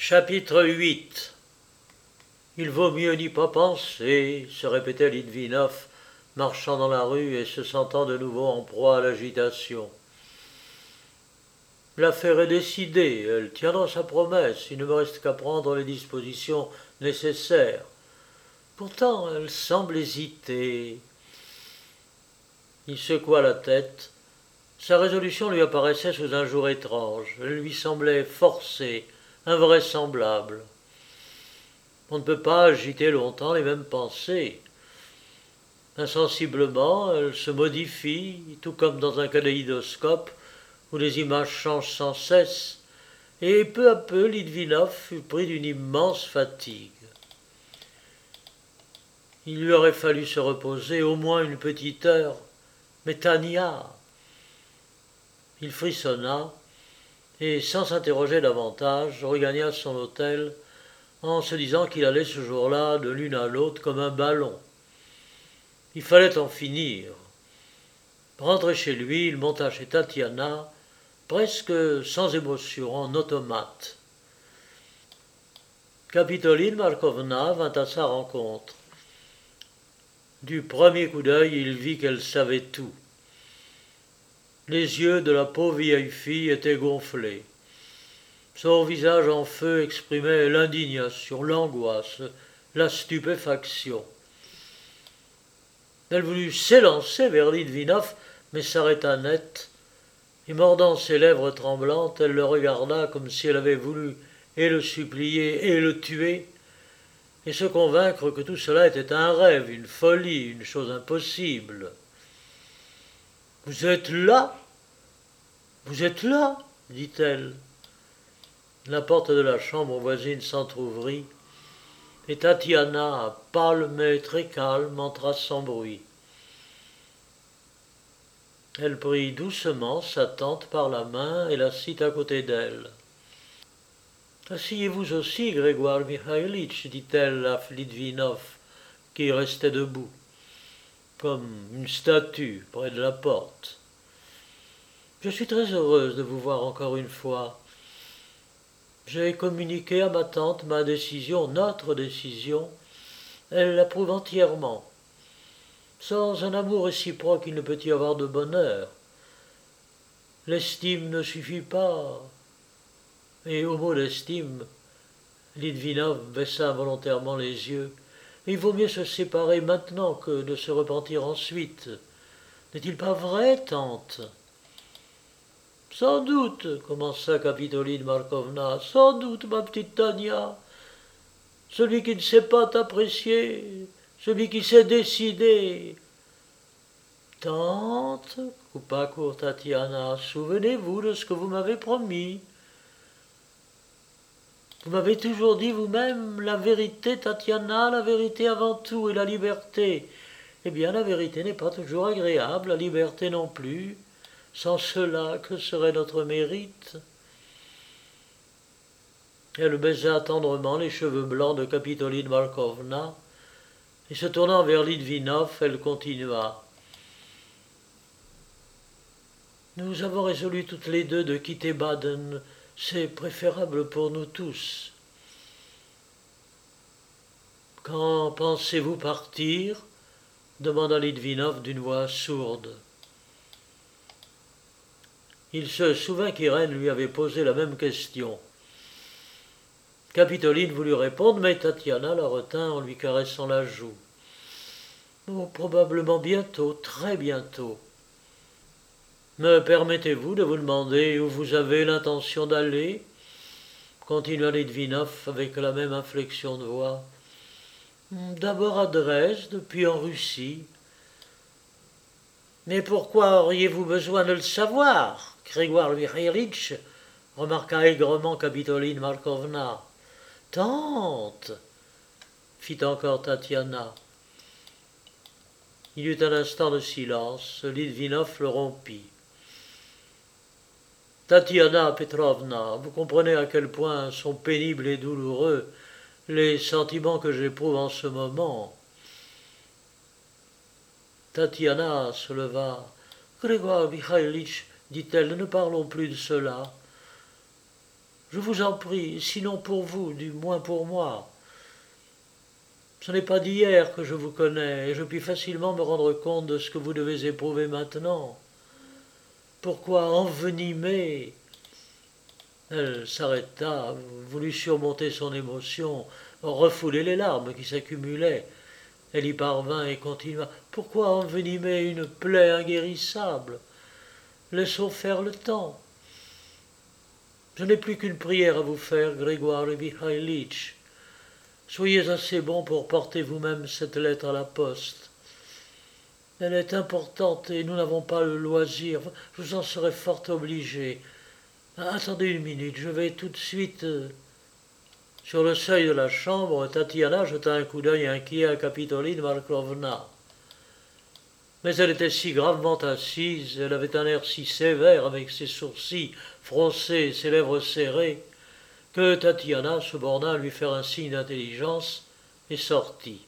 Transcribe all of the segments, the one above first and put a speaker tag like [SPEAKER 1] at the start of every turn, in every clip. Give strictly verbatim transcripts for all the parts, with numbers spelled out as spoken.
[SPEAKER 1] Chapitre huit. Il vaut mieux n'y pas penser, se répétait Litvinov, marchant dans la rue et se sentant de nouveau en proie à l'agitation. L'affaire est décidée, elle tiendra sa promesse, il ne me reste qu'à prendre les dispositions nécessaires. Pourtant, elle semble hésiter. Il secoua la tête. Sa résolution lui apparaissait sous un jour étrange. Elle lui semblait forcée, invraisemblable. On ne peut pas agiter longtemps les mêmes pensées. Insensiblement, elles se modifient, tout comme dans un kaléidoscope où les images changent sans cesse, et peu à peu Litvinov fut pris d'une immense fatigue. Il lui aurait fallu se reposer au moins une petite heure, mais Tania. Il frissonna et, sans s'interroger davantage, regagna son hôtel en se disant qu'il allait ce jour-là de l'une à l'autre comme un ballon. Il fallait en finir. Rentré chez lui, il monta chez Tatiana, presque sans émotion, en automate. Kapitoline Markovna vint à sa rencontre. Du premier coup d'œil, il vit qu'elle savait tout. Les yeux de la pauvre vieille fille étaient gonflés. Son visage en feu exprimait l'indignation, l'angoisse, la stupéfaction. Elle voulut s'élancer vers Litvinov, mais s'arrêta net, et mordant ses lèvres tremblantes, elle le regarda comme si elle avait voulu et le supplier et le tuer, et se convaincre que tout cela était un rêve, une folie, une chose impossible. « Vous êtes là ? Vous êtes là ?» dit-elle. La porte de la chambre voisine s'entr'ouvrit, et Tatiana, pâle mais très calme, entra sans bruit. Elle prit doucement sa tante par la main et l'assit à côté d'elle. « Asseyez-vous aussi, Grégoire Mikhaïlitch, dit-elle à Litvinov, qui restait debout, comme une statue près de la porte. Je suis très heureuse de vous voir encore une fois. J'ai communiqué à ma tante ma décision, notre décision. Elle l'approuve entièrement. Sans un amour réciproque, il ne peut y avoir de bonheur. L'estime ne suffit pas. Et au mot d'estime, Litvinov baissa involontairement les yeux. Il vaut mieux se séparer maintenant que de se repentir ensuite. N'est-il pas vrai, tante ? Sans doute, commença Kapitoline Markovna, sans doute, ma petite Tania. Celui qui ne sait pas t'apprécier, celui qui s'est décidé. Tante, coupa court Tatiana, souvenez-vous de ce que vous m'avez promis. Vous m'avez toujours dit vous-même la vérité, Tatiana, la vérité avant tout et la liberté. Eh bien, la vérité n'est pas toujours agréable, la liberté non plus. Sans cela, que serait notre mérite ? Elle baisa tendrement les cheveux blancs de Kapitoline Markovna, et se tournant vers Litvinov, elle continua. Nous avons résolu toutes les deux de quitter Baden. C'est préférable pour nous tous. Quand pensez-vous partir ? Demanda Litvinov d'une voix sourde. Il se souvint qu'Irène lui avait posé la même question. Kapitoline voulut répondre, mais Tatiana la retint en lui caressant la joue. Oh, probablement bientôt, très bientôt. Me permettez-vous de vous demander où vous avez l'intention d'aller ? Continua Litvinov avec la même inflexion de voix. D'abord à Dresde, puis en Russie. Mais pourquoi auriez-vous besoin de le savoir ? Grégoire Mikhaïlitch, remarqua aigrement Kapitoline Markovna. Tante, fit encore Tatiana. Il y eut un instant de silence. Litvinov le rompit. Tatiana Petrovna, vous comprenez à quel point sont pénibles et douloureux les sentiments que j'éprouve en ce moment. Tatiana se leva. Grégoire Mikhaïlitch, dit-elle, ne parlons plus de cela. Je vous en prie, sinon pour vous, du moins pour moi. Ce n'est pas d'hier que je vous connais, et je puis facilement me rendre compte de ce que vous devez éprouver maintenant. Pourquoi envenimer? Elle s'arrêta, voulut surmonter son émotion, refouler les larmes qui s'accumulaient. Elle y parvint et continua. Pourquoi envenimer une plaie inguérissable? Laissons faire le temps. Je n'ai plus qu'une prière à vous faire, Grégoire Mihaïlitch. Soyez assez bon pour porter vous-même cette lettre à la poste. Elle est importante et nous n'avons pas le loisir. Je vous en serai fort obligé. Attendez une minute, je vais tout de suite... Sur le seuil de la chambre, Tatiana jeta un coup d'œil inquiet à Capitoline Markovna. Mais elle était si gravement assise, elle avait un air si sévère avec ses sourcils froncés et ses lèvres serrées, que Tatiana se borna à lui faire un signe d'intelligence et sortit.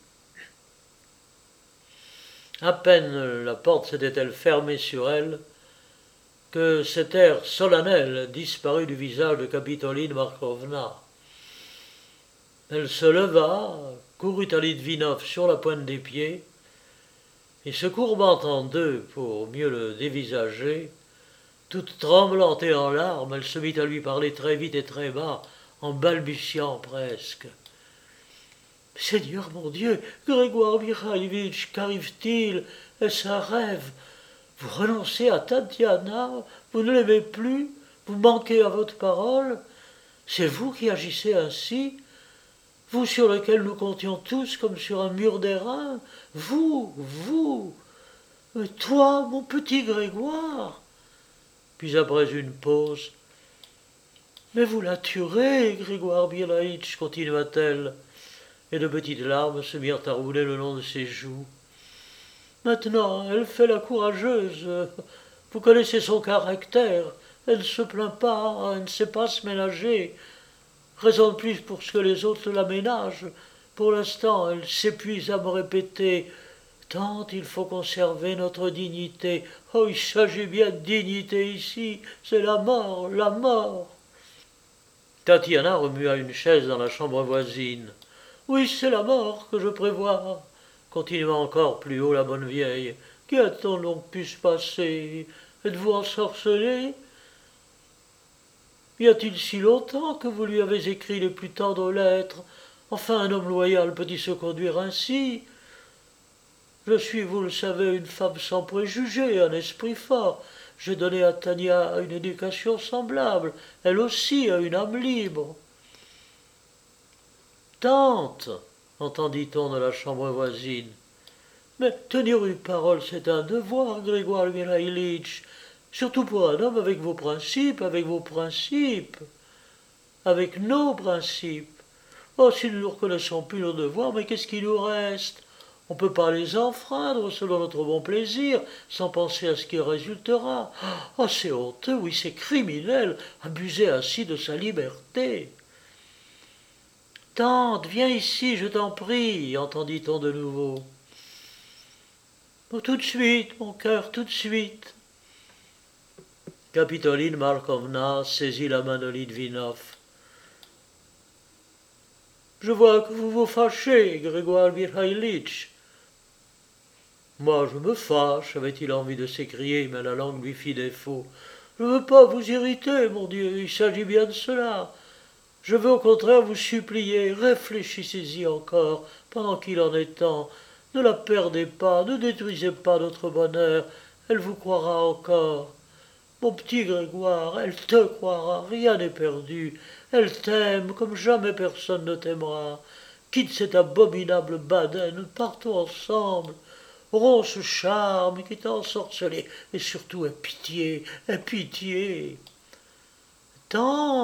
[SPEAKER 1] À peine la porte s'était-elle fermée sur elle, que cet air solennel disparut du visage de Capitoline Markovna. Elle se leva, courut à Litvinov sur la pointe des pieds, et se courbant en deux pour mieux le dévisager, toute tremblante et en larmes, elle se mit à lui parler très vite et très bas, en balbutiant presque. « Seigneur mon Dieu, Grégoire Mikhaïlitch, qu'arrive-t-il? Est-ce un rêve? Vous renoncez à Tatiana? Vous ne l'aimez plus? Vous manquez à votre parole? C'est vous qui agissez ainsi? Vous sur lequel nous comptions tous comme sur un mur d'airain? Vous, vous, toi, mon petit Grégoire !» Puis après une pause, « Mais vous la tuerez, Grégoire Mihaïlitch, continua-t-elle, et de petites larmes se mirent à rouler le long de ses joues. Maintenant, elle fait la courageuse. Vous connaissez son caractère. Elle ne se plaint pas, elle ne sait pas se ménager. Raison de plus pour ce que les autres la ménagent. Pour l'instant, elle s'épuise à me répéter « Tante, il faut conserver notre dignité. Oh, il s'agit bien de dignité ici. C'est la mort, la mort. » Tatiana remua une chaise dans la chambre voisine. « Oui, c'est la mort que je prévois. » Continua encore plus haut la bonne vieille. « Qu'y a-t-on donc pu se passer? Êtes-vous ensorcelé? Y a-t-il si longtemps que vous lui avez écrit les plus tendres lettres? Enfin, un homme loyal peut-il se conduire ainsi? Je suis, vous le savez, une femme sans préjugés, un esprit fort. J'ai donné à Tania une éducation semblable. Elle aussi a une âme libre. » « Tante !» entendit-on de la chambre voisine. « Mais tenir une parole, c'est un devoir, Grégoire Mihaïlitch, surtout pour un homme avec vos principes, avec vos principes, avec nos principes. Oh, si nous ne reconnaissons plus nos devoirs, mais qu'est-ce qui nous reste? On ne peut pas les enfreindre selon notre bon plaisir, sans penser à ce qui résultera. Oh, c'est honteux, oui, c'est criminel, abuser ainsi de sa liberté. » « Tante, viens ici, je t'en prie, entendit-on de nouveau. Oh, tout de suite, mon cœur, tout de suite. Capitoline Markovna saisit la main de Litvinov. « Je vois que vous vous fâchez, Grégoire Mihaïlitch. » « Moi, je me fâche, avait-il envie de s'écrier, mais la langue lui fit défaut. « Je ne veux pas vous irriter, mon Dieu, il s'agit bien de cela. Je veux au contraire vous supplier, réfléchissez-y encore, pendant qu'il en est temps. Ne la perdez pas, ne détruisez pas notre bonheur, elle vous croira encore. Mon petit Grégoire, elle te croira, rien n'est perdu. Elle t'aime comme jamais personne ne t'aimera. Quitte cet abominable Baden, partons ensemble. Romps ce charme qui t'a ensorcelé, et surtout aie pitié, aie pitié. » « Tante !»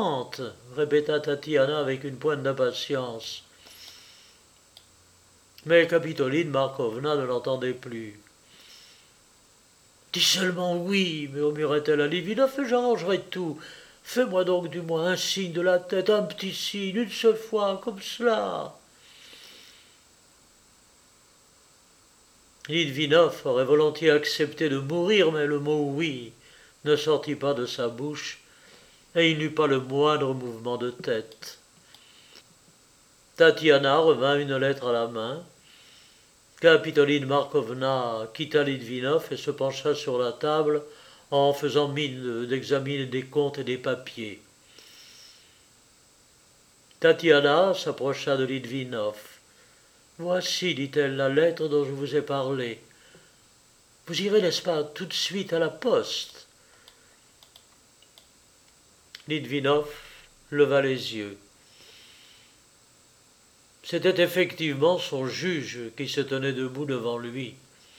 [SPEAKER 1] répéta Tatiana avec une pointe d'impatience. Mais Capitoline Markovna ne l'entendait plus. « Dis seulement oui, murmurait-elle à Litvinov, et j'arrangerai tout. Fais-moi donc du moins un signe de la tête, un petit signe, une seule fois, comme cela. » Litvinov aurait volontiers accepté de mourir, mais le mot « oui » ne sortit pas de sa bouche, et il n'eut pas le moindre mouvement de tête. Tatiana revint une lettre à la main. Capitoline Markovna quitta Litvinov et se pencha sur la table en faisant mine d'examiner des comptes et des papiers. Tatiana s'approcha de Litvinov. « Voici, dit-elle, la lettre dont je vous ai parlé. Vous irez, n'est-ce pas, tout de suite à la poste ?» Litvinov leva les yeux. C'était effectivement son juge qui se tenait debout devant lui.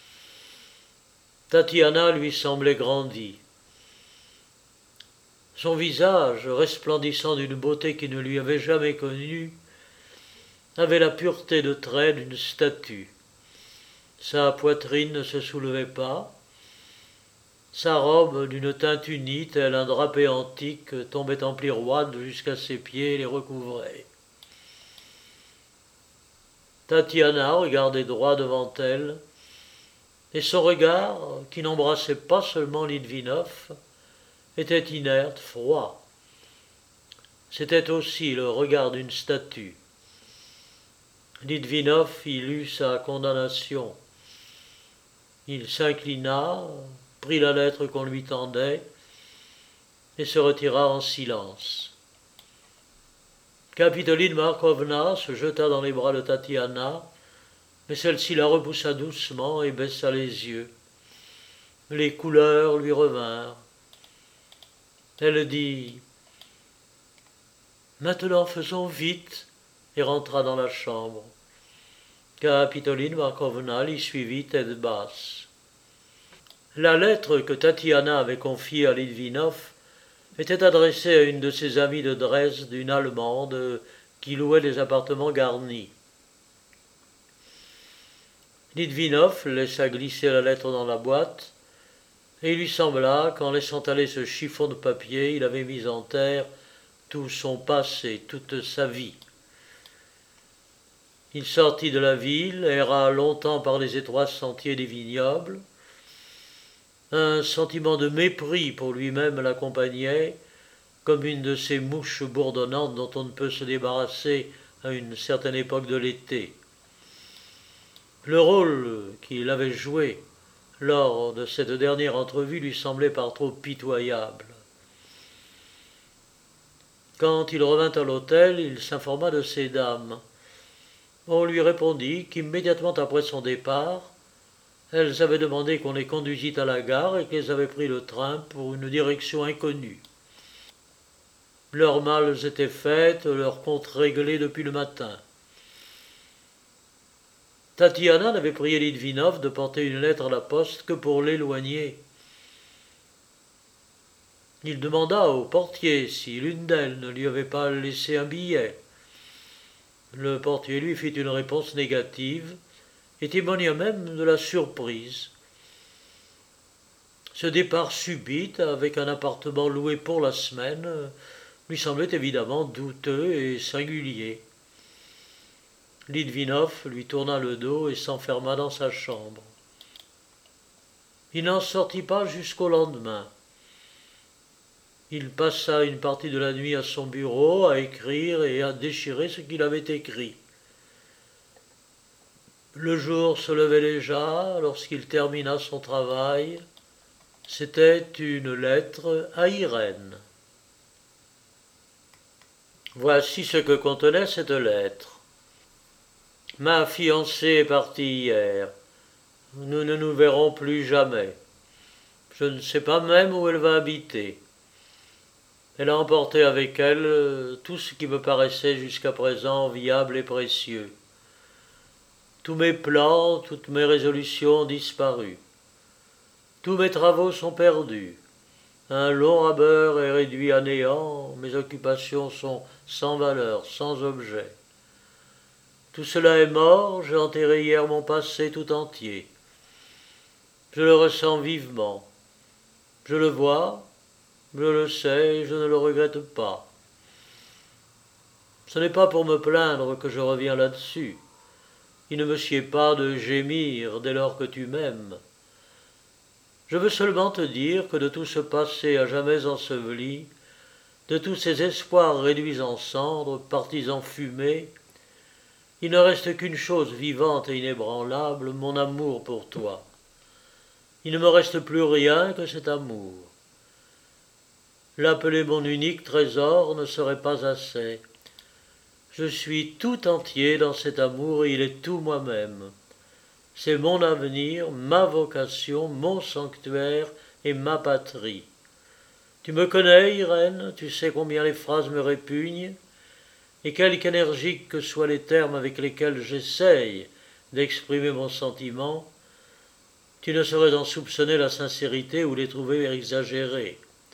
[SPEAKER 1] Tatiana lui semblait grandie. Son visage, resplendissant d'une beauté qui ne lui avait jamais connue, avait la pureté de traits d'une statue. Sa poitrine ne se soulevait pas. Sa robe, d'une teinte unie, tel un drapé antique, tombait en plis roides jusqu'à ses pieds et les recouvrait. Tatiana regardait droit devant elle, et son regard, qui n'embrassait pas seulement Litvinov, était inerte, froid. C'était aussi le regard d'une statue. Litvinov y lut sa condamnation. Il s'inclina, prit la lettre qu'on lui tendait, et se retira en silence. Capitoline Markovna se jeta dans les bras de Tatiana, mais celle-ci la repoussa doucement et baissa les yeux. Les couleurs lui revinrent. Elle dit « Maintenant faisons vite » et rentra dans la chambre. Capitoline Markovna l'y suivit tête basse. La lettre que Tatiana avait confiée à Litvinov était adressée à une de ses amies de Dresde, une Allemande, qui louait des appartements garnis. Litvinov laissa glisser la lettre dans la boîte, et il lui sembla qu'en laissant aller ce chiffon de papier, il avait mis en terre tout son passé, toute sa vie. Il sortit de la ville, erra longtemps par les étroits sentiers des vignobles. Un sentiment de mépris pour lui-même l'accompagnait, comme une de ces mouches bourdonnantes dont on ne peut se débarrasser à une certaine époque de l'été. Le rôle qu'il avait joué lors de cette dernière entrevue lui semblait par trop pitoyable. Quand il revint à l'hôtel, il s'informa de ces dames. On lui répondit qu'immédiatement après son départ, elles avaient demandé qu'on les conduisît à la gare et qu'elles avaient pris le train pour une direction inconnue. Leurs malles étaient faites, leurs comptes réglés depuis le matin. Tatiana n'avait prié Litvinov de porter une lettre à la poste que pour l'éloigner. Il demanda au portier si l'une d'elles ne lui avait pas laissé un billet. Le portier lui fit une réponse négative et témoigna même de la surprise. Ce départ subit, avec un appartement loué pour la semaine, lui semblait évidemment douteux et singulier. Litvinov lui tourna le dos et s'enferma dans sa chambre. Il n'en sortit pas jusqu'au lendemain. Il passa une partie de la nuit à son bureau, à écrire et à déchirer ce qu'il avait écrit. Le jour se levait déjà lorsqu'il termina son travail. C'était une lettre à Irène. Voici ce que contenait cette lettre. Ma fiancée est partie hier. Nous ne nous verrons plus jamais. Je ne sais pas même où elle va habiter. Elle a emporté avec elle tout ce qui me paraissait jusqu'à présent viable et précieux. Tous mes plans, toutes mes résolutions ont disparu. Tous mes travaux sont perdus. Un long labeur est réduit à néant, mes occupations sont sans valeur, sans objet. Tout cela est mort, j'ai enterré hier mon passé tout entier. Je le ressens vivement. Je le vois, je le sais, et je ne le regrette pas. Ce n'est pas pour me plaindre que je reviens là-dessus. Il ne me sied pas de gémir dès lors que tu m'aimes. Je veux seulement te dire que de tout ce passé à jamais enseveli, de tous ces espoirs réduits en cendres, partis en fumée, il ne reste qu'une chose vivante et inébranlable, mon amour pour toi. Il ne me reste plus rien que cet amour. L'appeler mon unique trésor ne serait pas assez. Je suis tout entier dans cet amour et il est tout moi-même. C'est mon avenir, ma vocation, mon sanctuaire et ma patrie. Tu me connais, Irène, tu sais combien les phrases me répugnent, et quelque énergiques que soient les termes avec lesquels j'essaye d'exprimer mon sentiment, tu ne saurais en soupçonner la sincérité ou les trouver exagérés.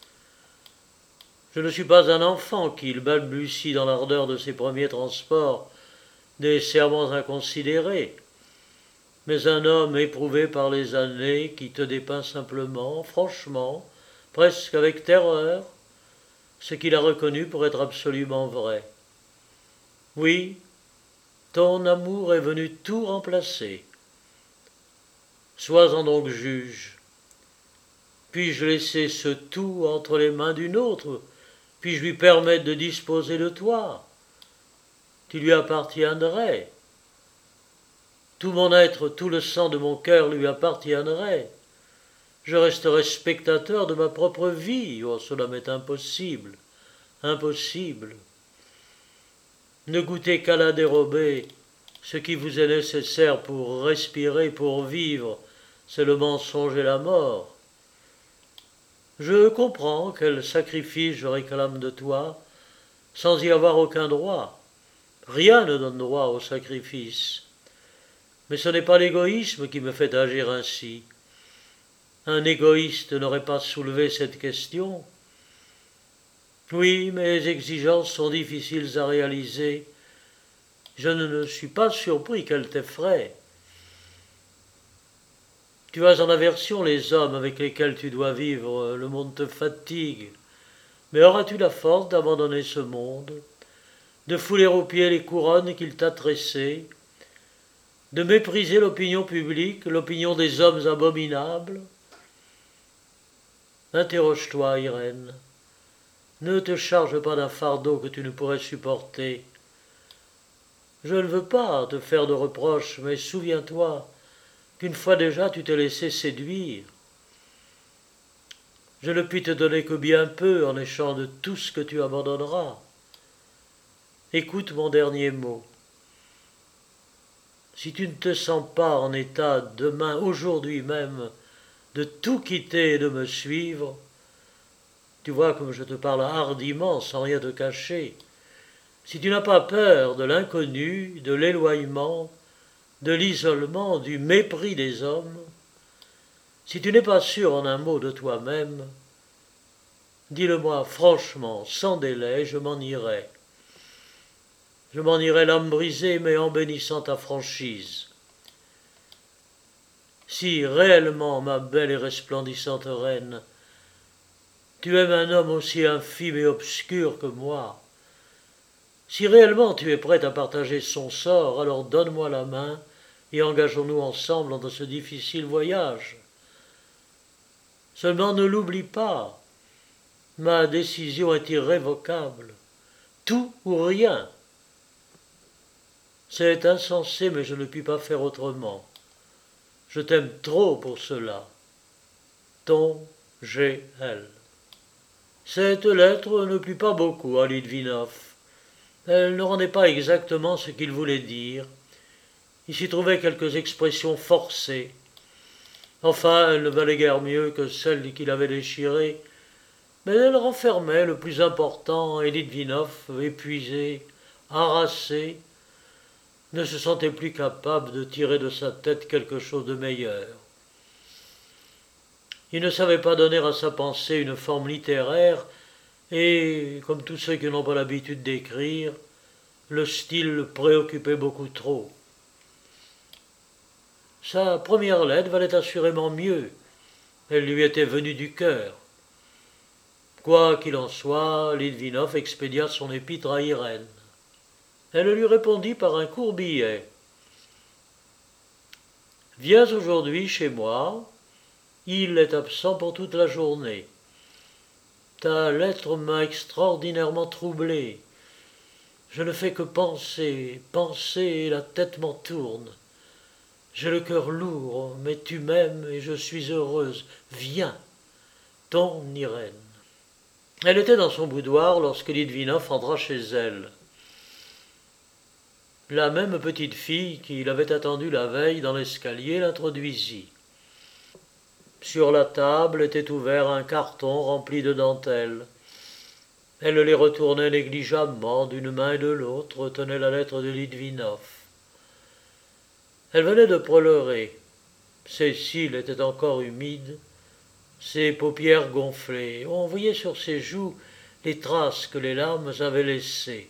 [SPEAKER 1] Je ne suis pas un enfant qui balbutie dans l'ardeur de ses premiers transports des serments inconsidérés, mais un homme éprouvé par les années qui te dépeint simplement, franchement, presque avec terreur, ce qu'il a reconnu pour être absolument vrai. Oui, ton amour est venu tout remplacer. Sois-en donc juge. Puis-je laisser ce tout entre les mains d'une autre? Puis-je lui permettre de disposer de toi? Tu lui appartiendrais. Tout mon être, tout le sang de mon cœur lui appartiendrait. Je resterais spectateur de ma propre vie. Oh, cela m'est impossible, impossible. Ne goûtez qu'à la dérobée. Ce qui vous est nécessaire pour respirer, pour vivre, c'est le mensonge et la mort. Je comprends quel sacrifice je réclame de toi, sans y avoir aucun droit. Rien ne donne droit au sacrifice. Mais ce n'est pas l'égoïsme qui me fait agir ainsi. Un égoïste n'aurait pas soulevé cette question. Oui, mes exigences sont difficiles à réaliser. Je ne suis pas surpris qu'elles t'effraient. Tu as en aversion les hommes avec lesquels tu dois vivre, le monde te fatigue. Mais auras-tu la force d'abandonner ce monde, de fouler aux pieds les couronnes qu'il t'a tressées, de mépriser l'opinion publique, l'opinion des hommes abominables? Interroge-toi, Irène. Ne te charge pas d'un fardeau que tu ne pourrais supporter. Je ne veux pas te faire de reproches, mais souviens-toi qu'une fois déjà tu t'es laissé séduire. Je ne puis te donner que bien peu en échange de tout ce que tu abandonneras. Écoute mon dernier mot. Si tu ne te sens pas en état demain, aujourd'hui même, de tout quitter et de me suivre, tu vois comme je te parle hardiment, sans rien te cacher, si tu n'as pas peur de l'inconnu, de l'éloignement, de l'isolement, du mépris des hommes, si tu n'es pas sûr en un mot de toi-même, dis-le-moi franchement, sans délai, je m'en irai. Je m'en irai l'âme brisée, mais en bénissant ta franchise. Si réellement, ma belle et resplendissante reine, tu aimes un homme aussi infime et obscur que moi, si réellement tu es prête à partager son sort, alors donne-moi la main et engageons-nous ensemble dans ce difficile voyage. Seulement ne l'oublie pas, ma décision est irrévocable. Tout ou rien. C'est insensé, mais je ne puis pas faire autrement. Je t'aime trop pour cela. Ton G L. Cette lettre ne plut pas beaucoup à Litvinov. Elle ne rendait pas exactement ce qu'il voulait dire. Il s'y trouvait quelques expressions forcées. Enfin, elle ne valait guère mieux que celle qu'il avait déchirée, mais elle renfermait le plus important, et Litvinov, épuisé, harassé, ne se sentait plus capable de tirer de sa tête quelque chose de meilleur. Il ne savait pas donner à sa pensée une forme littéraire, et, comme tous ceux qui n'ont pas l'habitude d'écrire, le style le préoccupait beaucoup trop. Sa première lettre valait assurément mieux. Elle lui était venue du cœur. Quoi qu'il en soit, Litvinov expédia son épître à Irène. Elle lui répondit par un court billet. « Viens aujourd'hui chez moi. Il est absent pour toute la journée. Ta lettre m'a extraordinairement troublé. Je ne fais que penser, penser et la tête m'en tourne. J'ai le cœur lourd, mais tu m'aimes et je suis heureuse. Viens, ton Irène. Elle était dans son boudoir lorsque Litvinov entra chez elle. La même petite fille qui l'avait attendue la veille dans l'escalier l'introduisit. Sur la table était ouvert un carton rempli de dentelles. Elle les retournait négligemment d'une main et de l'autre, tenait la lettre de Litvinov. Elle venait de pleurer. Ses cils étaient encore humides, ses paupières gonflées. On voyait sur ses joues les traces que les larmes avaient laissées.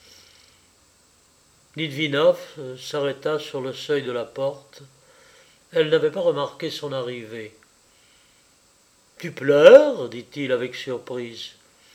[SPEAKER 1] Litvinov s'arrêta sur le seuil de la porte. Elle n'avait pas remarqué son arrivée. « Tu pleures » dit-il avec surprise.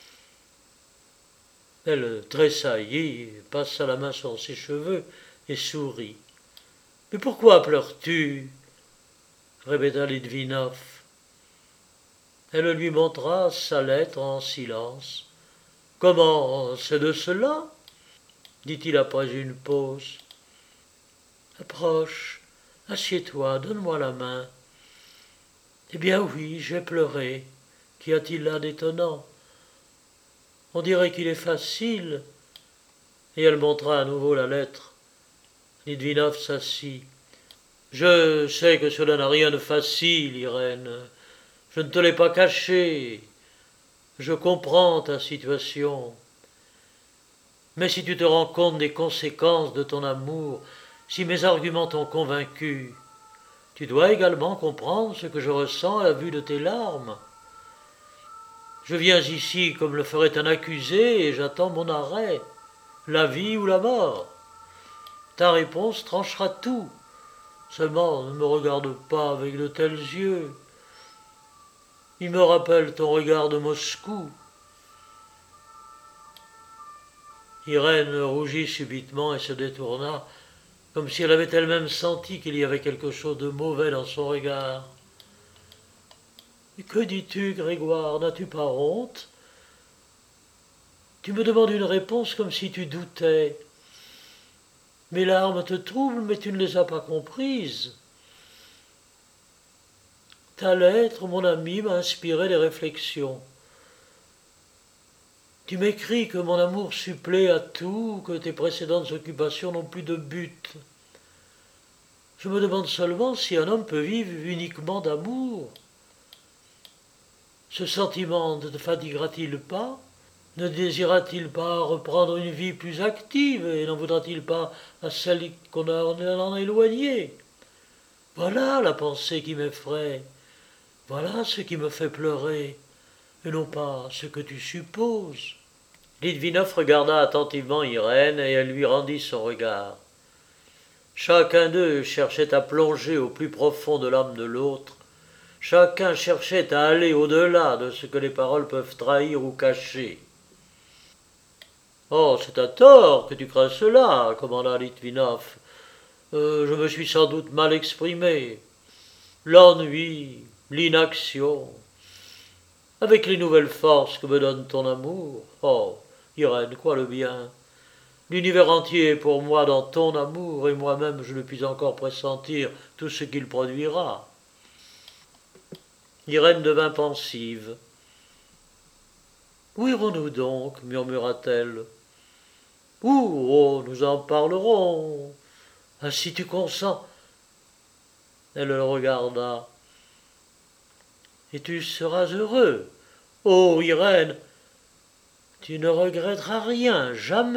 [SPEAKER 1] Elle tressaillit, passa la main sur ses cheveux et sourit. « Mais pourquoi pleures-tu » répéta Litvinov. Elle lui montra sa lettre en silence. « Comment, c'est de cela » dit-il après une pause. « Approche, assieds-toi, donne-moi la main. »« Eh bien oui, j'ai pleuré. Qu'y a-t-il là d'étonnant ? On dirait qu'il est facile. » Et elle montra à nouveau la lettre. Litvinov s'assit. « Je sais que cela n'a rien de facile, Irène. Je ne te l'ai pas caché. Je comprends ta situation. Mais si tu te rends compte des conséquences de ton amour, si mes arguments t'ont convaincu, tu dois également comprendre ce que je ressens à la vue de tes larmes. Je viens ici comme le ferait un accusé et j'attends mon arrêt, la vie ou la mort. Ta réponse tranchera tout. Seulement, ne me regarde pas avec de tels yeux. Ils me rappellent ton regard de Moscou. » Irène rougit subitement et se détourna, comme si elle avait elle-même senti qu'il y avait quelque chose de mauvais dans son regard. « Que dis-tu, Grégoire, n'as-tu pas honte ? Tu me demandes une réponse comme si tu doutais. Mes larmes te troublent, mais tu ne les as pas comprises. Ta lettre, mon ami, m'a inspiré des réflexions. Tu m'écris que mon amour supplée à tout, que tes précédentes occupations n'ont plus de but. Je me demande seulement si un homme peut vivre uniquement d'amour. Ce sentiment ne te fatiguera-t-il pas ? Ne désira-t-il pas reprendre une vie plus active et n'en voudra-t-il pas à celle qu'on en a éloignée ? Voilà la pensée qui m'effraie. Voilà ce qui me fait pleurer, et non pas ce que tu supposes. » Litvinov regarda attentivement Irène et elle lui rendit son regard. Chacun d'eux cherchait à plonger au plus profond de l'âme de l'autre. Chacun cherchait à aller au-delà de ce que les paroles peuvent trahir ou cacher. « Oh, c'est à tort que tu crains cela, » commanda Litvinov. Euh, « je me suis sans doute mal exprimé. L'ennui, l'inaction, avec les nouvelles forces que me donne ton amour. Oh, Irène, crois le bien. L'univers entier est pour moi dans ton amour, et moi-même je ne puis encore pressentir tout ce qu'il produira. » Irène devint pensive. « Où irons-nous donc » murmura-t-elle. « Où ? Oh, nous en parlerons. Ah, si tu consens. » Elle le regarda. « Et tu seras heureux. Oh, Irène, tu ne regretteras rien, jamais. »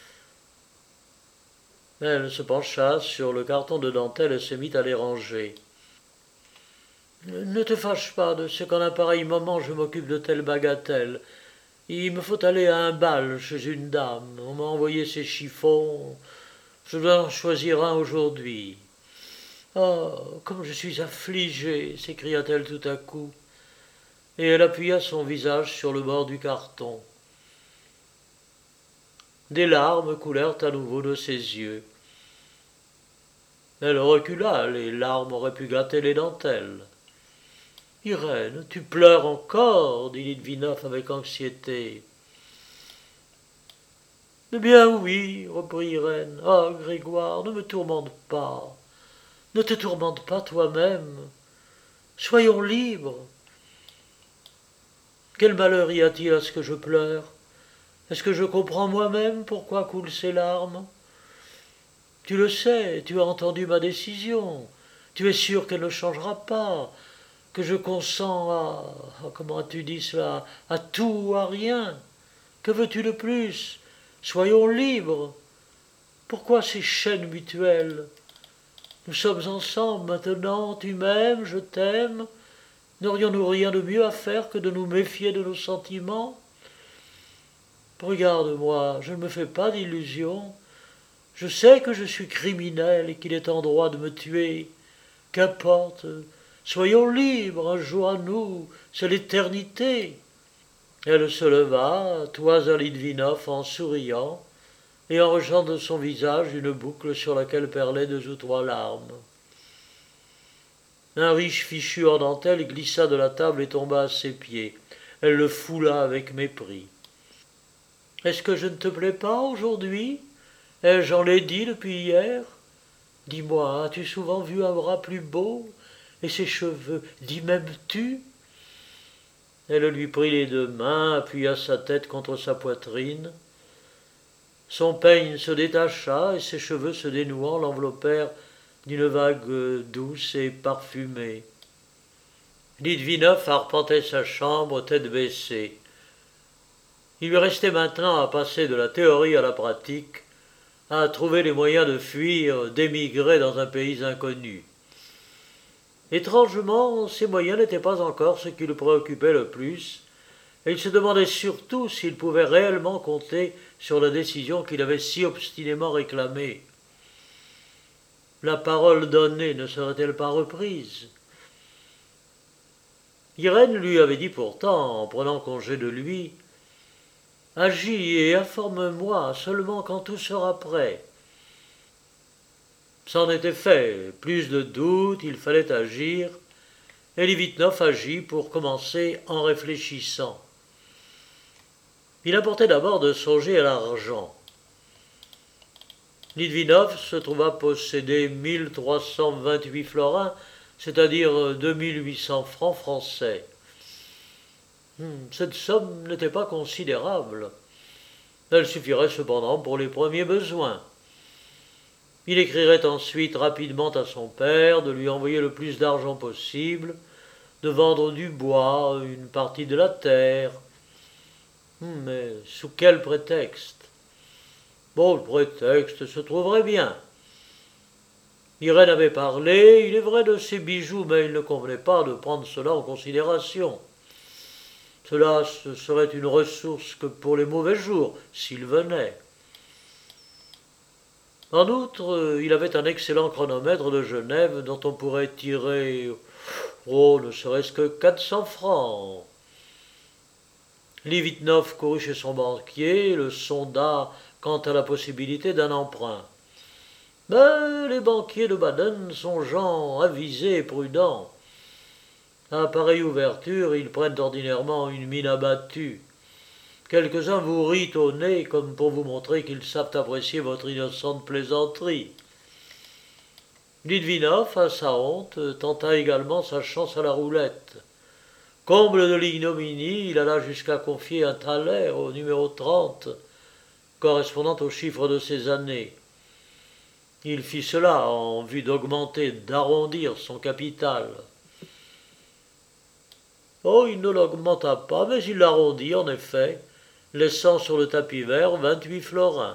[SPEAKER 1] Elle se pencha sur le carton de dentelle et se mit à les ranger. « Ne te fâche pas de ce qu'en un pareil moment je m'occupe de telles bagatelles. Il me faut aller à un bal chez une dame. On m'a envoyé ces chiffons. Je dois en choisir un aujourd'hui. Oh, comme je suis affligée » s'écria-t-elle tout à coup, et elle appuya son visage sur le bord du carton. Des larmes coulèrent à nouveau de ses yeux. Elle recula, les larmes auraient pu gâter les dentelles. Irène, tu pleures encore, dit Litvinov avec anxiété. Eh bien oui, reprit Irène. Ah, Grégoire, ne me tourmente pas. Ne te tourmente pas toi-même. Soyons libres. Quel malheur y a-t-il à ce que je pleure? Est-ce que je comprends moi-même pourquoi coulent ces larmes? Tu le sais, tu as entendu ma décision. Tu es sûr qu'elle ne changera pas, que je consens à, à comment as-tu dit cela, à tout ou à rien. Que veux-tu de plus? Soyons libres. Pourquoi ces chaînes mutuelles? Nous sommes ensemble maintenant, tu m'aimes, je t'aime. N'aurions-nous rien de mieux à faire que de nous méfier de nos sentiments? Regarde-moi, je ne me fais pas d'illusions. Je sais que je suis criminel et qu'il est en droit de me tuer. Qu'importe, soyons libres, un jour à nous, c'est l'éternité. Elle se leva, toisa Litvinov en souriant, et en rejetant de son visage une boucle sur laquelle perlaient deux ou trois larmes. Un riche fichu en dentelle glissa de la table et tomba à ses pieds. Elle le foula avec mépris. « Est-ce que je ne te plais pas aujourd'hui? Ai-je enlaidi depuis hier? Dis-moi, as-tu souvent vu un bras plus beau? Et ses cheveux, d'y m'aimes-tu » Elle lui prit les deux mains, appuya sa tête contre sa poitrine. Son peigne se détacha et ses cheveux se dénouant l'enveloppèrent d'une vague douce et parfumée. Litvinov arpentait sa chambre, tête baissée. Il lui restait maintenant à passer de la théorie à la pratique, à trouver les moyens de fuir, d'émigrer dans un pays inconnu. Étrangement, ces moyens n'étaient pas encore ce qui le préoccupait le plus, et il se demandait surtout s'il pouvait réellement compter sur la décision qu'il avait si obstinément réclamée. La parole donnée ne serait-elle pas reprise? Irène lui avait dit pourtant, en prenant congé de lui, « Agis et informe-moi seulement quand tout sera prêt. » C'en était fait, plus de doute, il fallait agir, et Litvinov agit pour commencer en réfléchissant. Il importait d'abord de songer à l'argent. Litvinov se trouva posséder mille trois cent vingt-huit florins, c'est-à-dire deux mille huit cents francs français. Cette somme n'était pas considérable. Elle suffirait cependant pour les premiers besoins. Il écrirait ensuite rapidement à son père de lui envoyer le plus d'argent possible, de vendre du bois, une partie de la terre. Mais sous quel prétexte? Bon, le prétexte se trouverait bien. Irène avait parlé, il est vrai, de ses bijoux, mais il ne convenait pas de prendre cela en considération. Cela ce serait une ressource que pour les mauvais jours, s'ils venaient. En outre, il avait un excellent chronomètre de Genève dont on pourrait tirer, oh, ne serait-ce que quatre cents francs. Litvinov courut chez son banquier, le sonda quant à la possibilité d'un emprunt. Mais les banquiers de Baden sont gens avisés et prudents. À pareille ouverture, ils prennent ordinairement une mine abattue. Quelques-uns vous rient au nez comme pour vous montrer qu'ils savent apprécier votre innocente plaisanterie. Litvinov, à sa honte, tenta également sa chance à la roulette. Comble de l'ignominie, il alla jusqu'à confier un thaler au numéro trente, correspondant au chiffre de ses années. Il fit cela en vue d'augmenter, d'arrondir son capital. Oh, il ne l'augmenta pas, mais il l'arrondit en effet, laissant sur le tapis vert vingt-huit florins.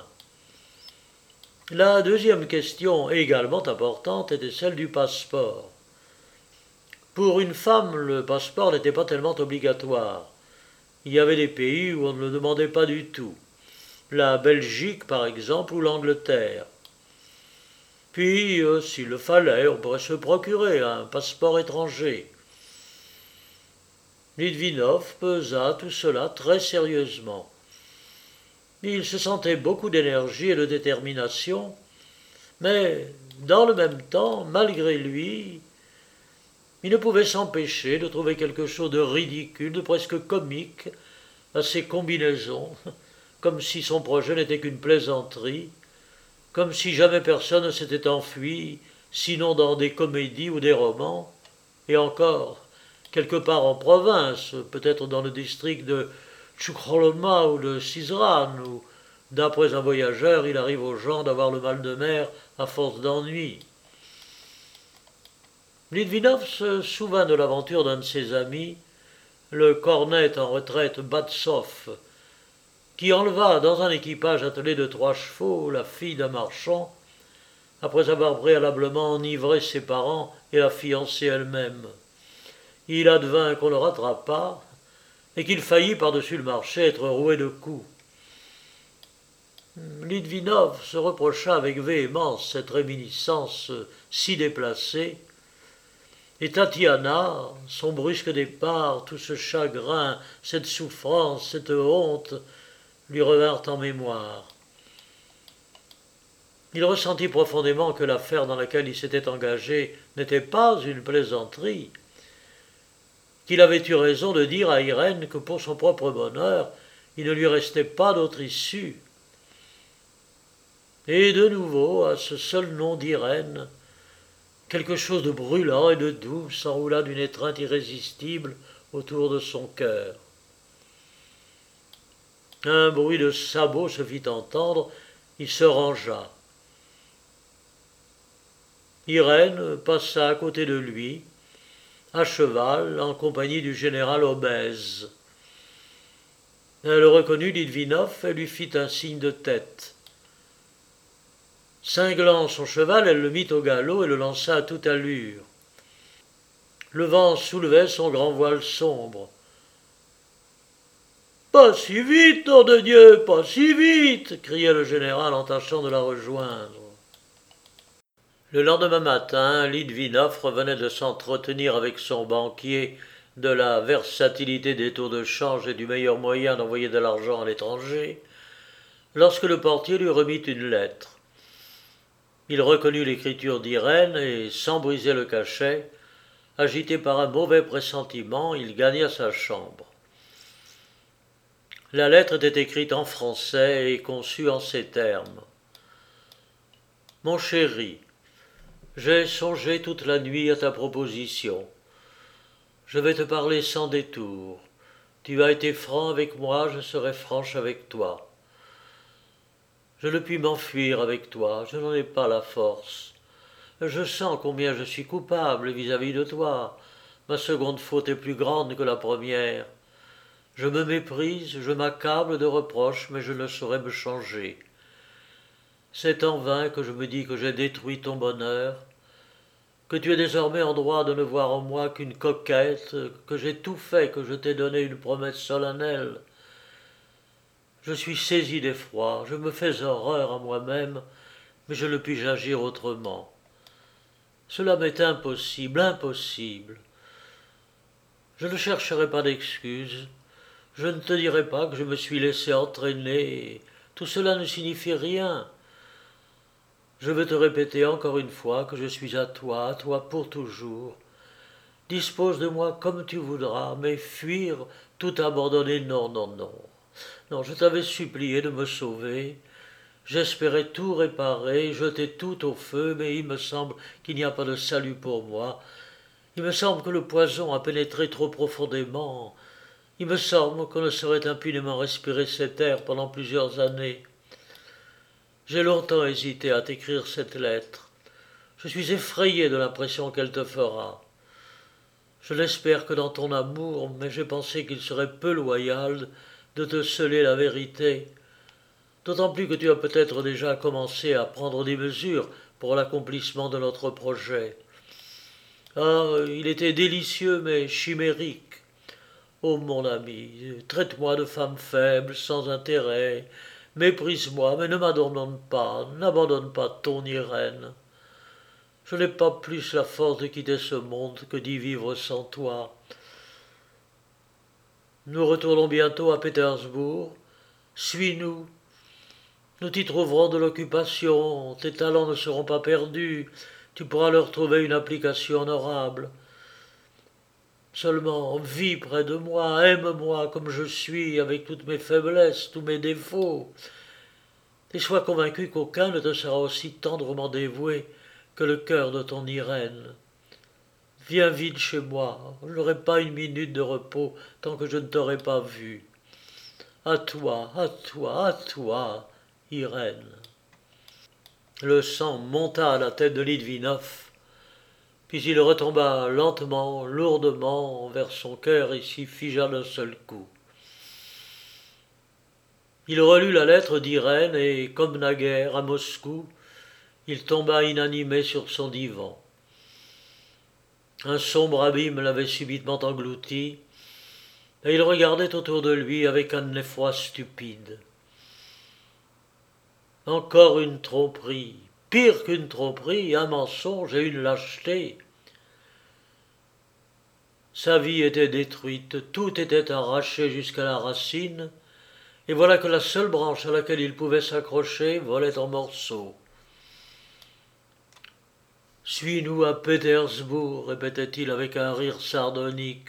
[SPEAKER 1] La deuxième question, également importante, était celle du passeport. Pour une femme, le passeport n'était pas tellement obligatoire. Il y avait des pays où on ne le demandait pas du tout. La Belgique, par exemple, ou l'Angleterre. Puis, euh, s'il le fallait, on pourrait se procurer un passeport étranger. Litvinov pesa tout cela très sérieusement. Il se sentait beaucoup d'énergie et de détermination, mais, dans le même temps, malgré lui, Il ne pouvait s'empêcher de trouver quelque chose de ridicule, de presque comique, à ces combinaisons, comme si son projet n'était qu'une plaisanterie, comme si jamais personne ne s'était enfui, sinon dans des comédies ou des romans, et encore, quelque part en province, peut-être dans le district de Chukroloma ou de Sizran, où, d'après un voyageur, il arrive aux gens d'avoir le mal de mer à force d'ennui. Litvinov se souvint de l'aventure d'un de ses amis, le cornet en retraite Batsov, qui enleva dans un équipage attelé de trois chevaux la fille d'un marchand, après avoir préalablement enivré ses parents et la fiancée elle-même. Il advint qu'on le rattrapa et qu'il faillit par-dessus le marché être roué de coups. Litvinov se reprocha avec véhémence cette réminiscence si déplacée, et Tatiana, son brusque départ, tout ce chagrin, cette souffrance, cette honte, lui revinrent en mémoire. Il ressentit profondément que l'affaire dans laquelle il s'était engagé n'était pas une plaisanterie, qu'il avait eu raison de dire à Irène que pour son propre bonheur, il ne lui restait pas d'autre issue. Et de nouveau, à ce seul nom d'Irène, quelque chose de brûlant et de doux s'enroula d'une étreinte irrésistible autour de son cœur. Un bruit de sabots se fit entendre, il se rangea. Irène passa à côté de lui, à cheval, en compagnie du général obèse. Elle reconnut Litvinov et lui fit un signe de tête. Cinglant son cheval, elle le mit au galop et le lança à toute allure. Le vent soulevait son grand voile sombre. « Pas si vite, nom de Dieu, pas si vite !» criait le général en tâchant de la rejoindre. Le lendemain matin, Litvinov revenait de s'entretenir avec son banquier de la versatilité des taux de change et du meilleur moyen d'envoyer de l'argent à l'étranger, lorsque le portier lui remit une lettre. Il reconnut l'écriture d'Irène et, sans briser le cachet, agité par un mauvais pressentiment, il gagna sa chambre. La lettre était écrite en français et conçue en ces termes. « Mon chéri, j'ai songé toute la nuit à ta proposition. Je vais te parler sans détour. Tu as été franc avec moi, je serai franche avec toi. Je ne puis m'enfuir avec toi, je n'en ai pas la force. Je sens combien je suis coupable vis-à-vis de toi. Ma seconde faute est plus grande que la première. Je me méprise, je m'accable de reproches, mais je ne saurais me changer. C'est en vain que je me dis que j'ai détruit ton bonheur, que tu es désormais en droit de ne voir en moi qu'une coquette, que j'ai tout fait, que je t'ai donné une promesse solennelle. Je suis saisi d'effroi, je me fais horreur à moi-même, mais je ne puis agir autrement. Cela m'est impossible, impossible. Je ne chercherai pas d'excuses, je ne te dirai pas que je me suis laissé entraîner, tout cela ne signifie rien. Je veux te répéter encore une fois que je suis à toi, à toi pour toujours. Dispose de moi comme tu voudras, mais fuir, tout abandonner, non, non, non. Non, je t'avais supplié de me sauver. J'espérais tout réparer, jeter tout au feu, mais il me semble qu'il n'y a pas de salut pour moi. Il me semble que le poison a pénétré trop profondément. Il me semble qu'on ne saurait impunément respirer cet air pendant plusieurs années. J'ai longtemps hésité à t'écrire cette lettre. Je suis effrayé de l'impression qu'elle te fera. Je n'espère que dans ton amour, mais j'ai pensé qu'il serait peu loyal de te sceller la vérité, d'autant plus que tu as peut-être déjà commencé à prendre des mesures pour l'accomplissement de notre projet. Ah, il était délicieux mais chimérique. Oh mon ami, traite-moi de femme faible, sans intérêt, méprise-moi, mais ne m'abandonne pas, n'abandonne pas ton Irène. Je n'ai pas plus la force de quitter ce monde que d'y vivre sans toi. Nous retournons bientôt à Pétersbourg. Suis-nous. Nous t'y trouverons de l'occupation. Tes talents ne seront pas perdus. Tu pourras leur trouver une application honorable. Seulement, vis près de moi, aime-moi comme je suis, avec toutes mes faiblesses, tous mes défauts, et sois convaincu qu'aucun ne te sera aussi tendrement dévoué que le cœur de ton Irène. Viens vite chez moi, je n'aurai pas une minute de repos tant que je ne t'aurai pas vu. À toi, à toi, à toi, Irène. Le sang monta à la tête de Litvinov, puis il retomba lentement, lourdement vers son cœur et s'y figea d'un seul coup. Il relut la lettre d'Irène et, comme naguère, à Moscou, il tomba inanimé sur son divan. Un sombre abîme l'avait subitement englouti, et il regardait autour de lui avec un effroi stupide. Encore une tromperie, pire qu'une tromperie, un mensonge et une lâcheté. Sa vie était détruite, tout était arraché jusqu'à la racine, et voilà que la seule branche à laquelle il pouvait s'accrocher volait en morceaux. « Suis-nous à Pétersbourg, répétait-il avec un rire sardonique.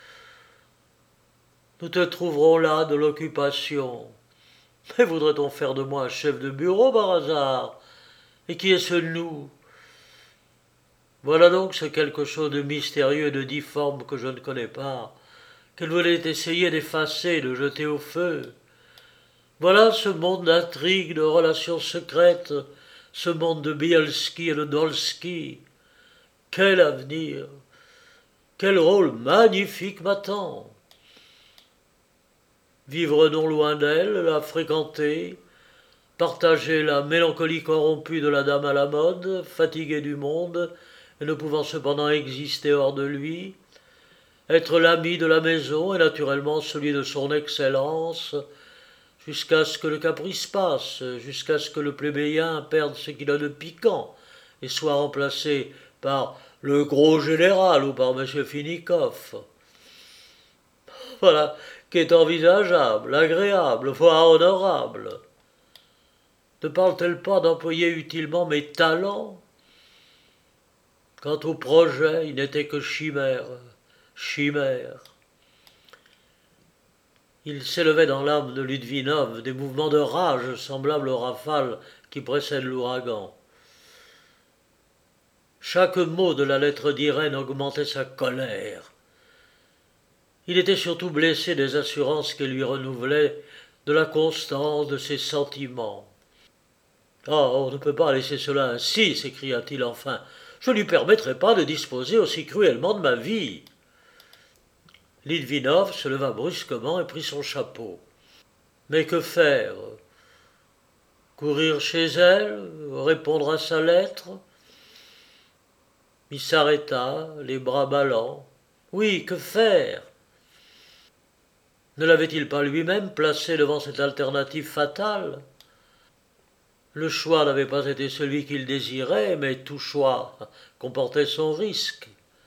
[SPEAKER 1] Nous te trouverons là de l'occupation. Mais voudrait-on faire de moi un chef de bureau par hasard? Et qui est ce nous? Voilà donc ce quelque chose de mystérieux et de difforme que je ne connais pas, qu'elle voulait essayer d'effacer, de jeter au feu. Voilà ce monde d'intrigues, de relations secrètes, ce monde de Bielski et de Dolski. Quel avenir! Quel rôle magnifique m'attend! Vivre non loin d'elle, la fréquenter, partager la mélancolie corrompue de la dame à la mode, fatiguée du monde, et ne pouvant cependant exister hors de lui, être l'ami de la maison et naturellement celui de son excellence, jusqu'à ce que le caprice passe, jusqu'à ce que le plébéien perde ce qu'il a de piquant et soit remplacé par le gros général ou par M. Finikov. Voilà qui est envisageable, agréable, voire honorable. Ne parle-t-elle pas d'employer utilement mes talents? Quant au projet, il n'était que chimère, chimère. Il s'élevait dans l'âme de Litvinov des mouvements de rage semblables aux rafales qui précèdent l'ouragan. Chaque mot de la lettre d'Irène augmentait sa colère. Il était surtout blessé des assurances qu'elle lui renouvelait, de la constance de ses sentiments. « Oh, on ne peut pas laisser cela ainsi, s'écria-t-il enfin. Je ne lui permettrai pas de disposer aussi cruellement de ma vie. » Litvinov se leva brusquement et prit son chapeau. Mais que faire? Courir chez elle? Répondre à sa lettre? Il s'arrêta, les bras ballants. Oui, que faire? Ne l'avait-il pas lui-même placé devant cette alternative fatale? Le choix n'avait pas été celui qu'il désirait, mais tout choix comportait son risque.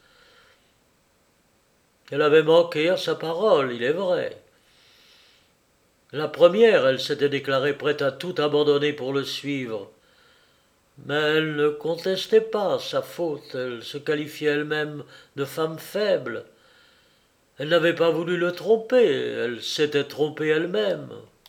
[SPEAKER 1] Elle avait manqué à sa parole, il est vrai. La première, elle s'était déclarée prête à tout abandonner pour le suivre. Mais elle ne contestait pas sa faute, elle se qualifiait elle-même de femme faible. Elle n'avait pas voulu le tromper, elle s'était trompée elle-même.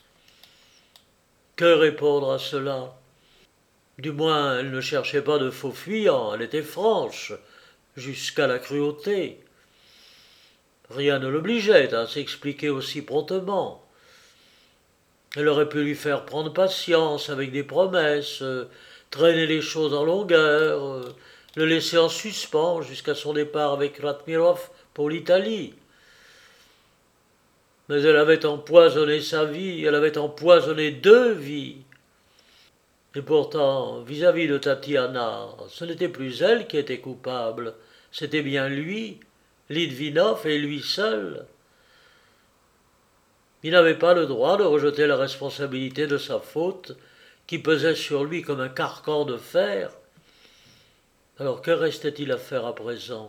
[SPEAKER 1] Que répondre à cela? Du moins, elle ne cherchait pas de faux fuyants, elle était franche, jusqu'à la cruauté. Rien ne l'obligeait à s'expliquer aussi promptement. Elle aurait pu lui faire prendre patience avec des promesses, euh, traîner les choses en longueur, euh, le laisser en suspens jusqu'à son départ avec Ratmirov pour l'Italie. Mais elle avait empoisonné sa vie, elle avait empoisonné deux vies. Et pourtant, vis-à-vis de Tatiana, ce n'était plus elle qui était coupable, c'était bien lui, Litvinov et lui seul. Il n'avait pas le droit de rejeter la responsabilité de sa faute, qui pesait sur lui comme un carcan de fer. Alors que restait-il à faire à présent?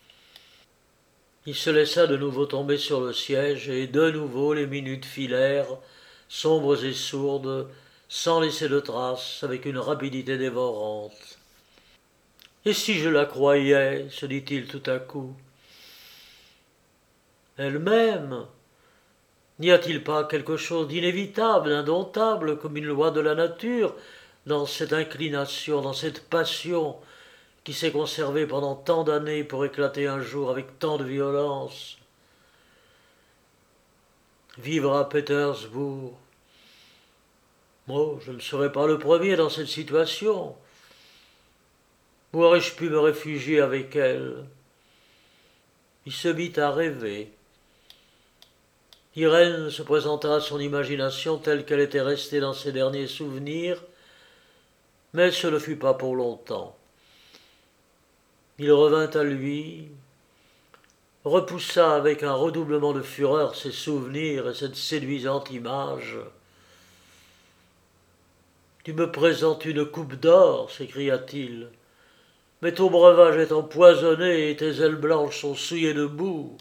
[SPEAKER 1] Il se laissa de nouveau tomber sur le siège, et de nouveau les minutes filèrent, sombres et sourdes, sans laisser de traces, avec une rapidité dévorante. « Et si je la croyais, se dit-il tout à coup, elle-même. N'y a-t-il pas quelque chose d'inévitable, d'indomptable, comme une loi de la nature, dans cette inclination, dans cette passion qui s'est conservée pendant tant d'années pour éclater un jour avec tant de violence? Vivre à Pétersbourg. Moi, je ne serai pas le premier dans cette situation. Où aurais-je pu me réfugier avec elle? Il se mit à rêver. Irène se présenta à son imagination telle qu'elle était restée dans ses derniers souvenirs, mais ce ne fut pas pour longtemps. Il revint à lui, repoussa avec un redoublement de fureur ses souvenirs et cette séduisante image. « Tu me présentes une coupe d'or, s'écria-t-il, mais ton breuvage est empoisonné et tes ailes blanches sont souillées de boue.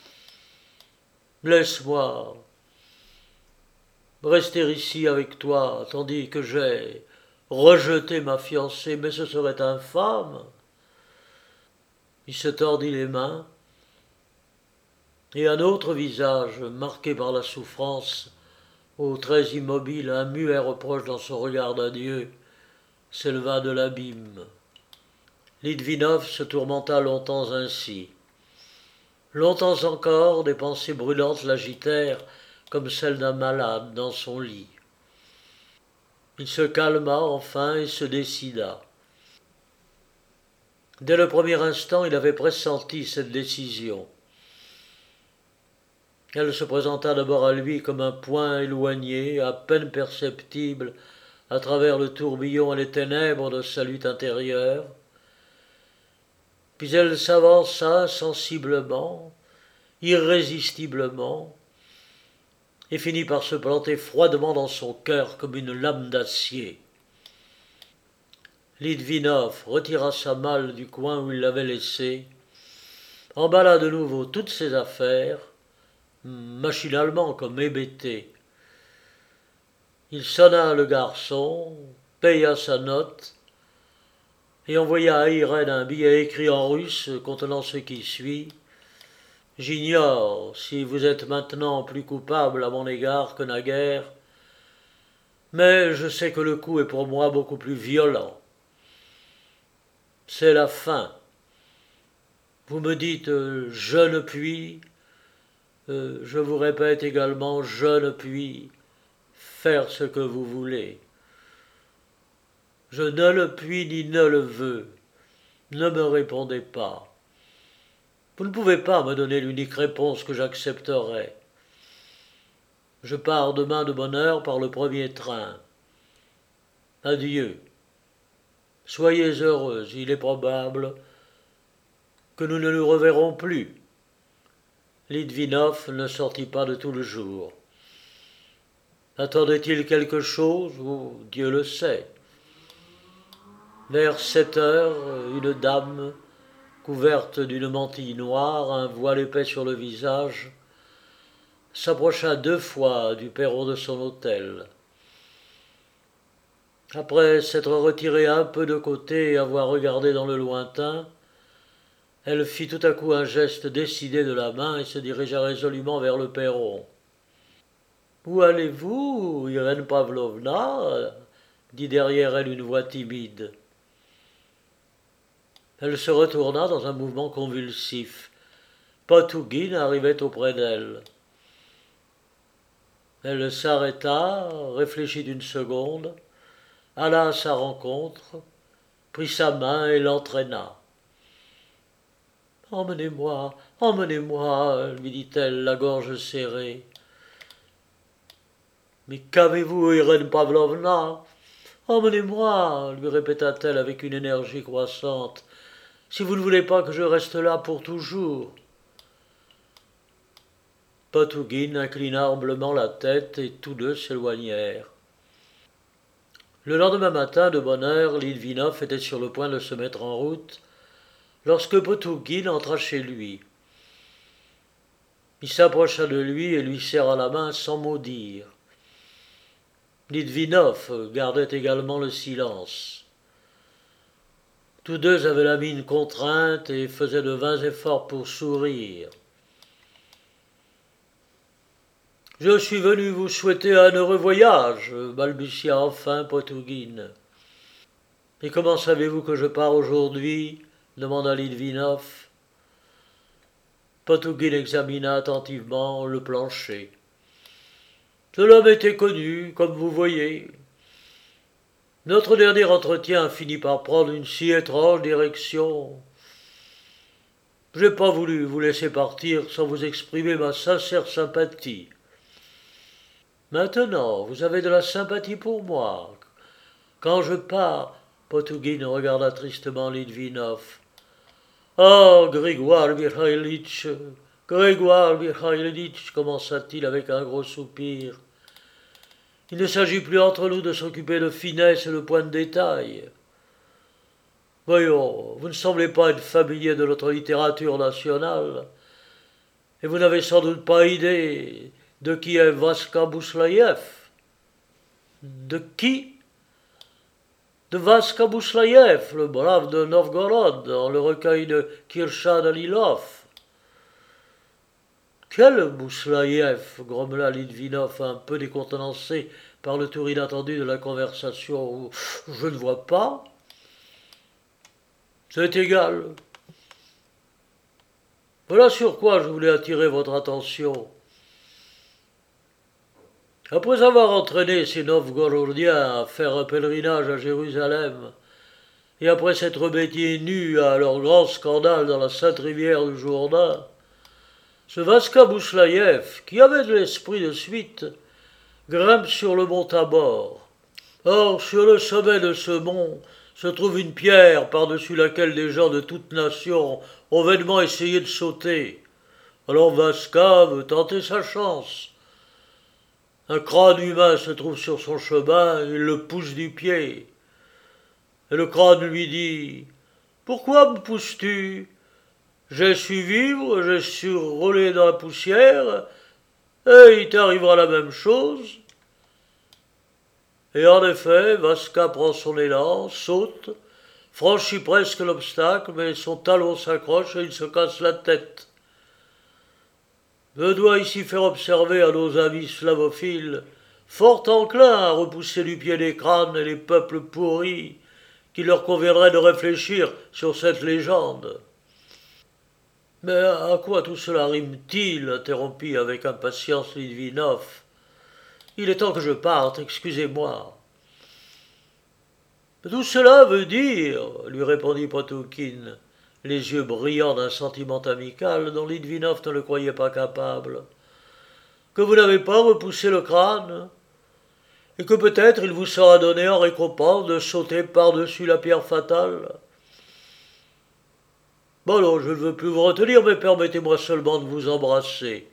[SPEAKER 1] Laisse-moi rester ici avec toi, tandis que j'ai rejeté ma fiancée, mais ce serait infâme. » Il se tordit les mains, et un autre visage, marqué par la souffrance, aux traits immobiles, un muet reproche dans son regard d'adieu, s'éleva de l'abîme. Litvinov se tourmenta longtemps ainsi. Longtemps encore, des pensées brûlantes l'agitèrent, comme celles d'un malade dans son lit. Il se calma enfin et se décida. Dès le premier instant, il avait pressenti cette décision. Elle se présenta d'abord à lui comme un point éloigné, à peine perceptible, à travers le tourbillon et les ténèbres de sa lutte intérieure. Puis elle s'avança sensiblement, irrésistiblement, et finit par se planter froidement dans son cœur comme une lame d'acier. Litvinov retira sa malle du coin où il l'avait laissée, emballa de nouveau toutes ses affaires, machinalement comme hébété. Il sonna le garçon, paya sa note et envoya à Irène un billet écrit en russe contenant ce qui suit. « J'ignore si vous êtes maintenant plus coupable à mon égard que naguère, mais je sais que le coup est pour moi beaucoup plus violent. C'est la fin. Vous me dites euh, « je ne puis », euh, je vous répète également « je ne puis faire ce que vous voulez. Je ne le puis ni ne le veux. Ne me répondez pas. Vous ne pouvez pas me donner l'unique réponse que j'accepterai. Je pars demain de bonne heure par le premier train. Adieu. Soyez heureuse, il est probable que nous ne nous reverrons plus. » Litvinov ne sortit pas de tout le jour. Attendait-il quelque chose? Oh, Dieu le sait. Vers sept heures, une dame, couverte d'une mantille noire, un voile épais sur le visage, s'approcha deux fois du perron de son hôtel. Après s'être retirée un peu de côté et avoir regardé dans le lointain, elle fit tout à coup un geste décidé de la main et se dirigea résolument vers le perron. « Où allez-vous, Irène Pavlovna » dit derrière elle une voix timide. Elle se retourna dans un mouvement convulsif. Potouguine arrivait auprès d'elle. Elle s'arrêta, réfléchit une seconde, alla à sa rencontre, prit sa main et l'entraîna. « Emmenez-moi, emmenez-moi, lui dit-elle, la gorge serrée. « Mais qu'avez-vous, Irène Pavlovna? Emmenez-moi, lui répéta-t-elle avec une énergie croissante, si vous ne voulez pas que je reste là pour toujours. » Potouguine inclina humblement la tête et tous deux s'éloignèrent. Le lendemain matin, de bonne heure, Litvinov était sur le point de se mettre en route lorsque Potouguine entra chez lui. Il s'approcha de lui et lui serra la main sans mot dire. Litvinov gardait également le silence. Tous deux avaient la mine contrainte et faisaient de vains efforts pour sourire. Je suis venu vous souhaiter un heureux voyage, balbutia enfin Potugin. Et comment savez-vous que je pars aujourd'hui demanda Litvinov. Potugin examina attentivement le plancher. Cela m'était connu, comme vous voyez. Notre dernier entretien finit par prendre une si étrange direction. Je n'ai pas voulu vous laisser partir sans vous exprimer ma sincère sympathie. Maintenant, vous avez de la sympathie pour moi. Quand je pars, Potugin regarda tristement Litvinov. Ah, Grégoire Mikhaïlitch, Grégoire Mikhaïlitch, commença-t-il avec un gros soupir. Il ne s'agit plus entre nous de s'occuper de finesse et de points de détail. Voyons, vous ne semblez pas être familier de notre littérature nationale, et vous n'avez sans doute pas idée de qui est Vaska Bouslaïev. De qui? De Vaska Bouslaïev, le brave de Novgorod, dans le recueil de Kirsha Dalilov. Quel Bouslaïev grommela Litvinov, un peu décontenancé par le tour inattendu de la conversation. Je ne vois pas. C'est égal. Voilà sur quoi je voulais attirer votre attention. Après avoir entraîné ces Novgorodiens à faire un pèlerinage à Jérusalem, et après s'être bêtis nus à leur grand scandale dans la sainte rivière du Jourdain, ce Vaska Bouslaïev, qui avait de l'esprit de suite, grimpe sur le mont Tabor. Or, sur le sommet de ce mont se trouve une pierre par-dessus laquelle des gens de toute nation ont vainement essayé de sauter. Alors Vaska veut tenter sa chance. Un crâne humain se trouve sur son chemin, il le pousse du pied. Et le crâne lui dit « Pourquoi me pousses-tu ? J'ai su vivre, j'ai su rouler dans la poussière, et il t'arrivera la même chose. » Et en effet, Vaska prend son élan, saute, franchit presque l'obstacle, mais son talon s'accroche et il se casse la tête. Je dois ici faire observer à nos amis slavophiles, fort enclins à repousser du pied des crânes et les peuples pourris, qu'il leur conviendrait de réfléchir sur cette légende. Mais à quoi tout cela rime-t-il interrompit avec impatience Litvinov. Il est temps que je parte, excusez-moi. Tout cela veut dire, lui répondit Potugin, les yeux brillants d'un sentiment amical dont Litvinov ne le croyait pas capable, que vous n'avez pas repoussé le crâne, et que peut-être il vous sera donné en récompense de sauter par-dessus la pierre fatale. Bon, non, je ne veux plus vous retenir, mais permettez-moi seulement de vous embrasser.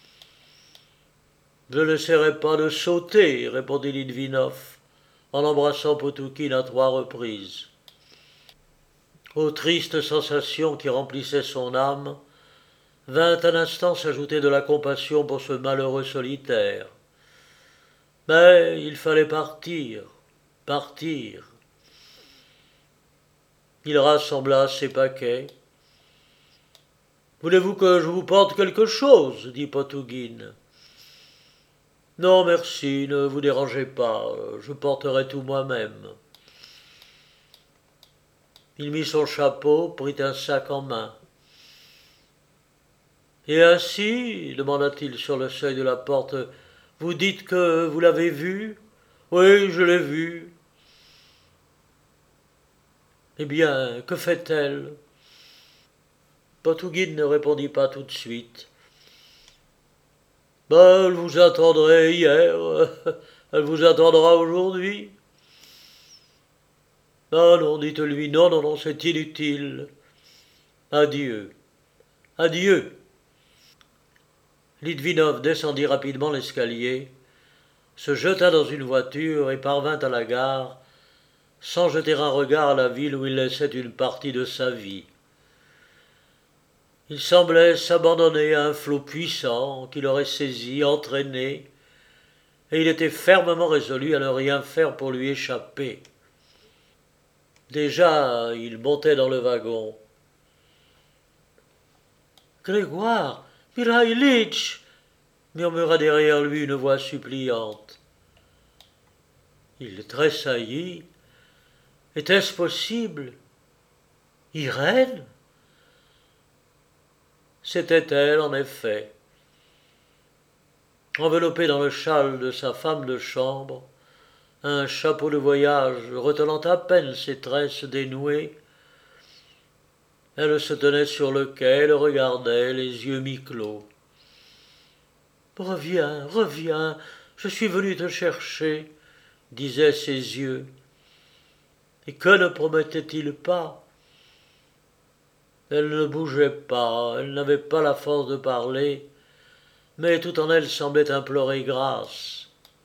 [SPEAKER 1] Je n'essaierai pas de sauter, répondit Litvinov, en embrassant Potugin à trois reprises. Aux tristes sensations qui remplissaient son âme, vint un instant s'ajouter de la compassion pour ce malheureux solitaire. Mais il fallait partir, partir. Il rassembla ses paquets. « Voulez-vous que je vous porte quelque chose ?» dit Potugin. « Non, merci, ne vous dérangez pas, je porterai tout moi-même. » Il mit son chapeau, prit un sac en main. « Et ainsi, demanda-t-il sur le seuil de la porte, vous dites que vous l'avez vue ? » ?»« Oui, je l'ai vue. »« Eh bien, que fait-elle » Potugin ne répondit pas tout de suite. « Ben, elle vous attendrait hier, elle vous attendra aujourd'hui. » »« Ah non, dites-lui, non, non, non, c'est inutile. Adieu, adieu. » Litvinov descendit rapidement l'escalier, se jeta dans une voiture et parvint à la gare, sans jeter un regard à la ville où il laissait une partie de sa vie. Il semblait s'abandonner à un flot puissant qui l'aurait saisi, entraîné, et il était fermement résolu à ne rien faire pour lui échapper. Déjà, il montait dans le wagon. « Grégoire Mikhaïlitch » murmura derrière lui une voix suppliante. Il tressaillit. Était-ce possible? Irène? C'était elle, en effet. Enveloppée dans le châle de sa femme de chambre, un chapeau de voyage retenant à peine ses tresses dénouées, elle se tenait sur le quai, le regardait, les yeux mi-clos. « Reviens, reviens, je suis venu te chercher », disaient ses yeux. Et que ne promettait-il pas? Elle ne bougeait pas, elle n'avait pas la force de parler, mais tout en elle semblait implorer grâce.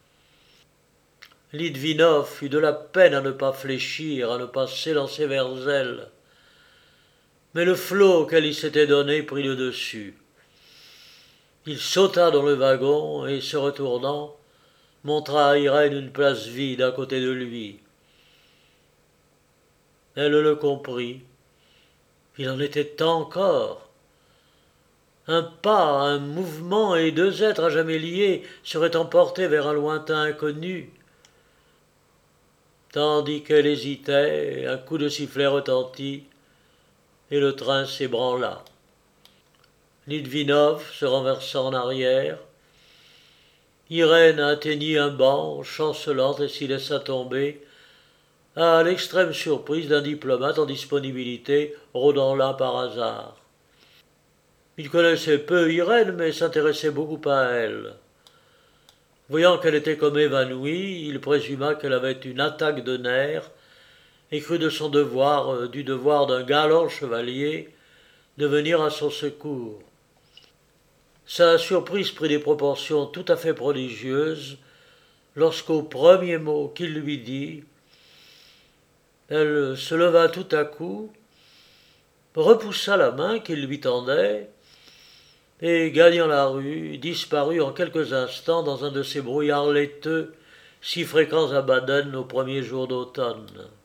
[SPEAKER 1] Litvinov eut de la peine à ne pas fléchir, à ne pas s'élancer vers elle. Mais le flot qu'elle y s'était donné prit le dessus. Il sauta dans le wagon et, se retournant, montra à Irène une place vide à côté de lui. Elle le comprit. Il en était temps encore. Un pas, un mouvement et deux êtres à jamais liés seraient emportés vers un lointain inconnu. Tandis qu'elle hésitait, un coup de sifflet retentit et le train s'ébranla. Litvinov se renversa en arrière. Irène atteignit un banc, chancelante, et s'y laissa tomber, à l'extrême surprise d'un diplomate en disponibilité, rôdant là par hasard. Il connaissait peu Irène, mais s'intéressait beaucoup à elle. Voyant qu'elle était comme évanouie, il présuma qu'elle avait une attaque de nerfs et crut de son devoir, du devoir d'un galant chevalier, de venir à son secours. Sa surprise prit des proportions tout à fait prodigieuses lorsqu'au premier mot qu'il lui dit, elle se leva tout à coup, repoussa la main qu'il lui tendait et, gagnant la rue, disparut en quelques instants dans un de ces brouillards laiteux si fréquents à Baden aux premiers jours d'automne.